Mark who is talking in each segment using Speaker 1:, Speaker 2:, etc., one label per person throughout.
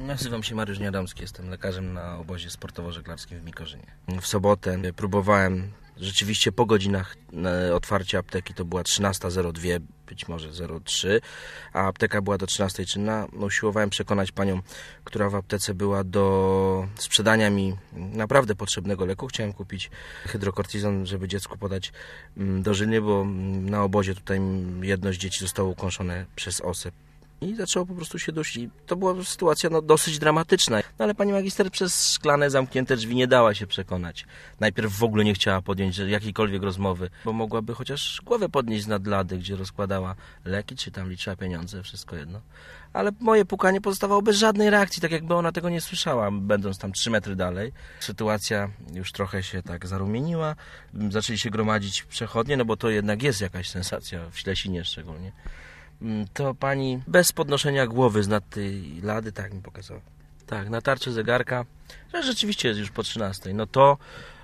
Speaker 1: Nazywam się Mariusz Niedomski, jestem lekarzem na obozie sportowo-żeglarskim w Mikorzynie. W sobotę próbowałem, rzeczywiście po godzinach otwarcia apteki, to była 13:02, być może 03, a apteka była do 13 czynna. Usiłowałem przekonać panią, która w aptece była, do sprzedania mi naprawdę potrzebnego leku. Chciałem kupić hydrokortizon, żeby dziecku podać dożylnie, bo na obozie tutaj jedno z dzieci zostało ukąszone przez osę. I zaczęło po prostu się dusić. I to była sytuacja dosyć dramatyczna. Ale pani magister przez szklane, zamknięte drzwi nie dała się przekonać. Najpierw w ogóle nie chciała podjąć jakiejkolwiek rozmowy, bo mogłaby chociaż głowę podnieść z nadlady, gdzie rozkładała leki, czy tam liczyła pieniądze, wszystko jedno. Ale moje pukanie pozostawało bez żadnej reakcji, tak jakby ona tego nie słyszała, będąc tam 3 metry dalej. Sytuacja już trochę się tak zarumieniła. Zaczęli się gromadzić przechodnie, no bo to jednak jest jakaś sensacja, w Ślesinie szczególnie. To pani bez podnoszenia głowy z nad tej lady tak mi pokazała. Tak, natarcie zegarka, że rzeczywiście jest już po 13. No to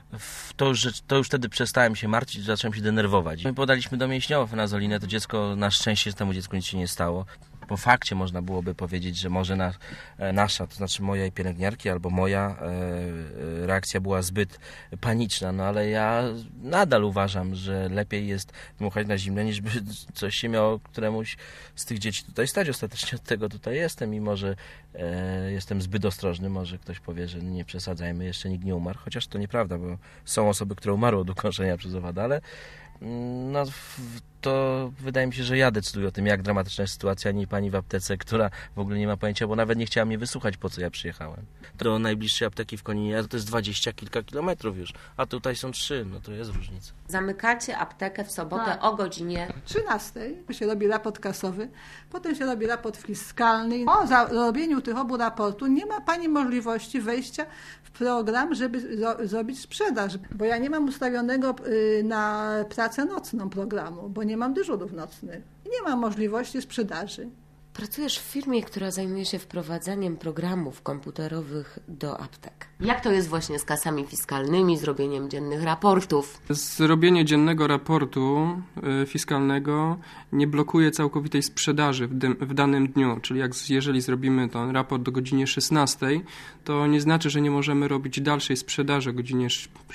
Speaker 1: już wtedy przestałem się martwić, zacząłem się denerwować. My podaliśmy do mięśniowo fenazolinę, to dziecko, na szczęście temu dziecku nic się nie stało. Po fakcie można byłoby powiedzieć, że może nasza, to znaczy mojej pielęgniarki albo moja reakcja była zbyt paniczna, no ale ja nadal uważam, że lepiej jest dmuchać na zimne, niż by coś się miało któremuś z tych dzieci tutaj stać. Ostatecznie od tego tutaj jestem i może jestem zbyt ostrożny, może ktoś powie, że nie przesadzajmy, jeszcze nikt nie umarł, chociaż to nieprawda, bo są osoby, które umarły od ukąszenia przez owady, ale no, to wydaje mi się, że ja decyduję o tym, jak dramatyczna jest sytuacja, nie pani w aptece, która w ogóle nie ma pojęcia, bo nawet nie chciała mnie wysłuchać, po co ja przyjechałem. Do najbliższej apteki w Koninie to jest 20 kilka kilometrów już, a tutaj są 3, no to jest różnica.
Speaker 2: Zamykacie aptekę w sobotę o godzinie
Speaker 3: 13 się robi raport kasowy, potem się robi raport fiskalny. Po zrobieniu tych obu raportów nie ma pani możliwości wejścia w program, żeby zrobić sprzedaż, bo ja nie mam ustawionego na pracę nocną programu, bo nie mam dyżurów nocnych. Nie mam możliwości sprzedaży.
Speaker 2: Pracujesz w firmie, która zajmuje się wprowadzaniem programów komputerowych do aptek. Jak to jest właśnie z kasami fiskalnymi, zrobieniem dziennych raportów?
Speaker 4: Zrobienie dziennego raportu fiskalnego nie blokuje całkowitej sprzedaży w danym dniu. Czyli jeżeli zrobimy ten raport do godziny 16, to nie znaczy, że nie możemy robić dalszej sprzedaży o godzinie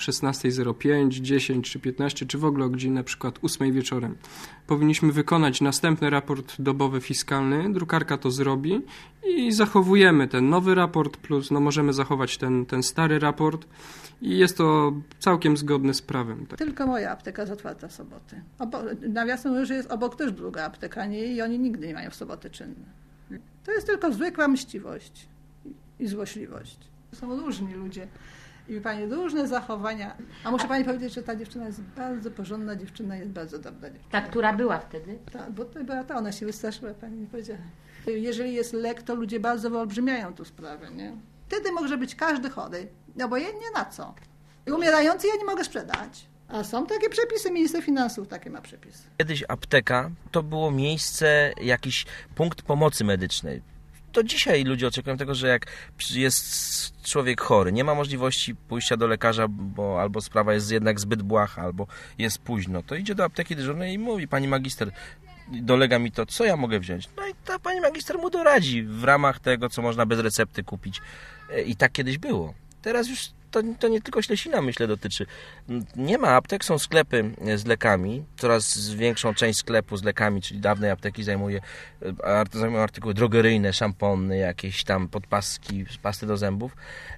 Speaker 4: 16:05, 10 czy 15, czy w ogóle o godzinie na przykład 8 wieczorem. Powinniśmy wykonać następny raport dobowy fiskalny, drukarka to zrobi i zachowujemy ten nowy raport, plus możemy zachować ten stary raport i jest to całkiem zgodne z prawem. Tak.
Speaker 3: Tylko moja apteka jest otwarta w soboty. Nawiasem mówiąc, że jest obok też druga apteka, nie? I oni nigdy nie mają w soboty czynne. To jest tylko zwykła mściwość i złośliwość. Są różni ludzie i pani różne zachowania. A muszę pani powiedzieć, że ta dziewczyna jest bardzo porządna dziewczyna, jest bardzo dobra dziewczyna.
Speaker 2: Ta, która była wtedy?
Speaker 3: Tak, bo to była ta, ona się wystraszyła, pani mi powiedziała. Jeżeli jest lek, to ludzie bardzo wyolbrzymiają tu sprawę, nie? Wtedy może być każdy chory, obojętnie na co. I umierający ja nie mogę sprzedać. A są takie przepisy, minister finansów takie ma przepisy.
Speaker 1: Kiedyś apteka to było miejsce, jakiś punkt pomocy medycznej. To dzisiaj ludzie oczekują tego, że jak jest człowiek chory, nie ma możliwości pójścia do lekarza, bo albo sprawa jest jednak zbyt błaha, albo jest późno, to idzie do apteki dyżurnej i mówi: pani magister, dolega mi to, co ja mogę wziąć? No i ta pani magister mu doradzi w ramach tego, co można bez recepty kupić. I tak kiedyś było. Teraz już to nie tylko Ślesina, myślę, dotyczy. Nie ma aptek, są sklepy z lekami. Coraz większą część sklepu z lekami, czyli dawnej apteki, zajmują artykuły drogeryjne, szampony, jakieś tam podpaski, pasty do zębów.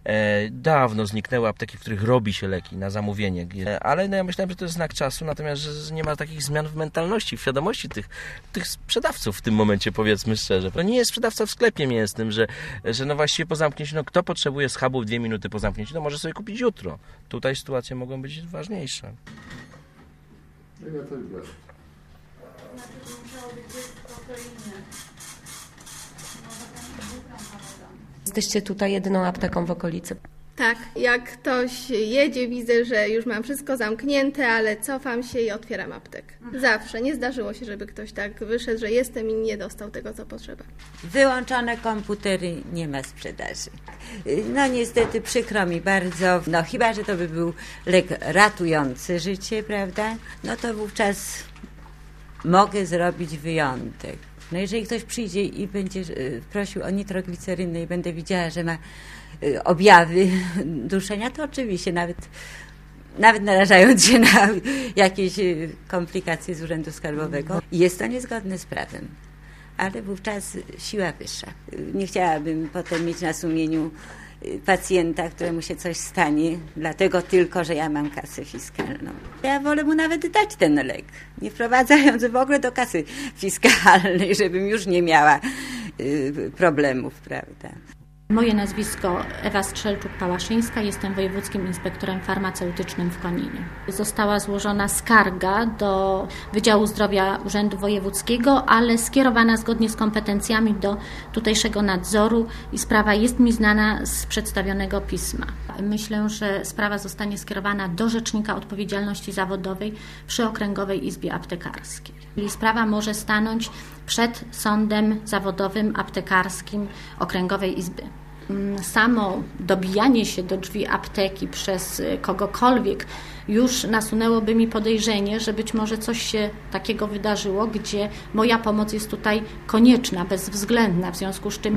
Speaker 1: Dawno zniknęły apteki, w których robi się leki na zamówienie. Ale ja myślałem, że to jest znak czasu, natomiast że nie ma takich zmian w mentalności, w świadomości tych sprzedawców w tym momencie, powiedzmy szczerze. To nie jest sprzedawca w sklepie mięsnym, że no właściwie po zamknięciu, kto potrzebuje schabu w 2 minuty po zamknięciu, może sobie kupić jutro. Tutaj sytuacje mogą być ważniejsze.
Speaker 5: Ja to już
Speaker 2: Jesteście tutaj jedyną apteką w okolicy.
Speaker 6: Tak, jak ktoś jedzie, widzę, że już mam wszystko zamknięte, ale cofam się i otwieram aptekę. Zawsze. Nie zdarzyło się, żeby ktoś tak wyszedł, że jestem i nie dostał tego, co potrzeba.
Speaker 7: Wyłączone komputery, nie ma sprzedaży. No niestety przykro mi bardzo, no chyba, że to by był lek ratujący życie, prawda? No to wówczas mogę zrobić wyjątek. No jeżeli ktoś przyjdzie i będzie prosił o nitroglicerynę i będę widziała, że ma objawy duszenia, to oczywiście nawet narażając się na jakieś komplikacje z Urzędu Skarbowego, jest to niezgodne z prawem. Ale wówczas siła wyższa. Nie chciałabym potem mieć na sumieniu pacjenta, któremu się coś stanie, dlatego tylko, że ja mam kasę fiskalną. Ja wolę mu nawet dać ten lek, nie wprowadzając w ogóle do kasy fiskalnej, żebym już nie miała problemów, prawda?
Speaker 8: Moje nazwisko Ewa Strzelczuk-Pałaszyńska, jestem wojewódzkim inspektorem farmaceutycznym w Koninie. Została złożona skarga do Wydziału Zdrowia Urzędu Wojewódzkiego, ale skierowana zgodnie z kompetencjami do tutejszego nadzoru i sprawa jest mi znana z przedstawionego pisma. Myślę, że sprawa zostanie skierowana do Rzecznika Odpowiedzialności Zawodowej przy Okręgowej Izbie Aptekarskiej. Czyli sprawa może stanąć przed Sądem Zawodowym Aptekarskim Okręgowej Izby. Samo dobijanie się do drzwi apteki przez kogokolwiek już nasunęłoby mi podejrzenie, że być może coś się takiego wydarzyło, gdzie moja pomoc jest tutaj konieczna, bezwzględna, w związku z czym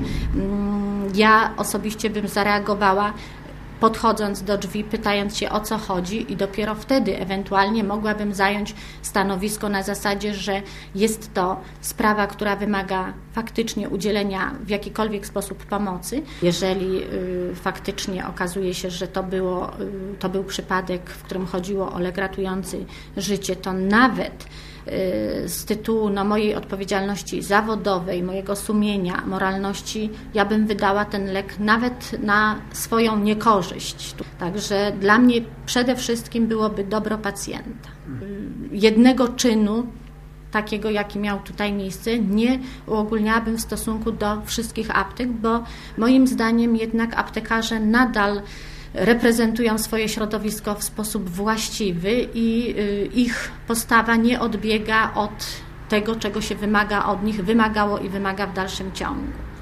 Speaker 8: ja osobiście bym zareagowała, podchodząc do drzwi, pytając się, o co chodzi, i dopiero wtedy ewentualnie mogłabym zająć stanowisko na zasadzie, że jest to sprawa, która wymaga faktycznie udzielenia w jakikolwiek sposób pomocy. Jeżeli faktycznie okazuje się, że to był przypadek, w którym chodziło o lek ratujący życie, to nawet z tytułu mojej odpowiedzialności zawodowej, mojego sumienia, moralności, ja bym wydała ten lek nawet na swoją niekorzyść. Także dla mnie przede wszystkim byłoby dobro pacjenta. Jednego czynu, takiego jaki miał tutaj miejsce, nie uogólniałabym w stosunku do wszystkich aptek, bo moim zdaniem jednak aptekarze nadal reprezentują swoje środowisko w sposób właściwy i ich postawa nie odbiega od tego, czego się wymaga od nich, wymagało i wymaga w dalszym ciągu.